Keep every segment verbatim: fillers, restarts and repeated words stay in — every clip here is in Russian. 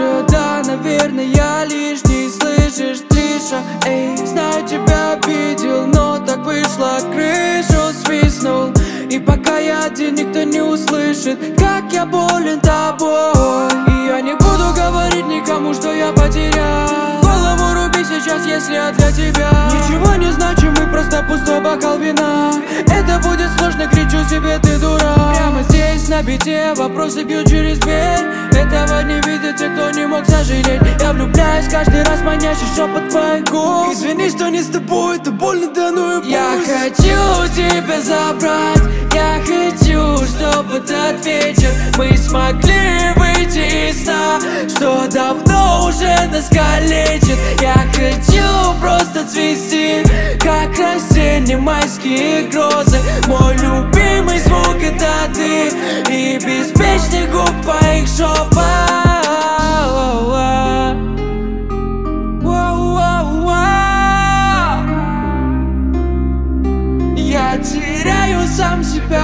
Тише, да, наверное, я лишний. Слышишь, Триша, эй, знаю, тебя обидел, но так вышло, крышу свистнул. И пока я один, никто не услышит, как я болен тобой. И я не буду говорить никому, что я потерял. Голову руби сейчас, если я для тебя ничего не значим, мы просто пустой бокал вина. Это будет сложно, кричу себе, ты дурак. Прямо здесь на бите вопросы бьют через дверь. Этого не видят те, кто не мог сожалеть. Я влюбляюсь каждый раз, манящий шепот твоих губ. Извини, что не с тобой, это больно, да ну и пусть. Я хочу тебя забрать, я хочу, чтобы этот вечер мы смогли выйти из сна, что давно уже нас калечит. Я хочу просто цвести, как растения, майские грозы. Мой любимый звук — это ты и беспечный губ твоих шепот. Я теряю сам себя.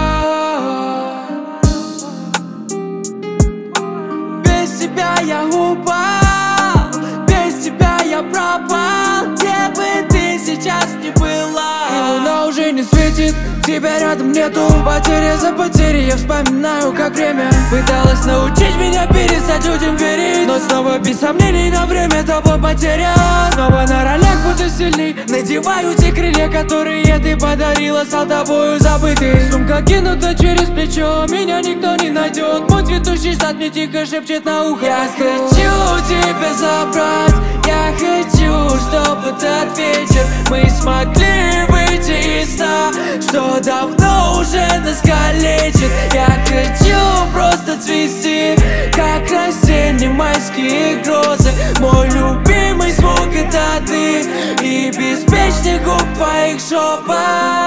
Без тебя я упал, без тебя я пропал. Где бы ты сейчас не была. И луна уже не светит, тебя рядом нету. Потеря за потерей, я вспоминаю, как время пыталась научить меня перестать людям верить, но снова без сомнений на время тобой потерял. Снова на ролях буду сильней, надеваю те крылья, которые ты подарила, стал тобою забытый. Сумка кинута через плечо, меня никто не найдет. Мой цветущий сад мне тихо шепчет на ухо. Я хочу тебя забрать, я хочу, чтобы этот вечер мы смогли выйти из сна, что давно уже нас калечит. Я хочу просто цвести, как растения, майские грозы. Мой любимый звук — это ты и беспечный губ твоих шепот.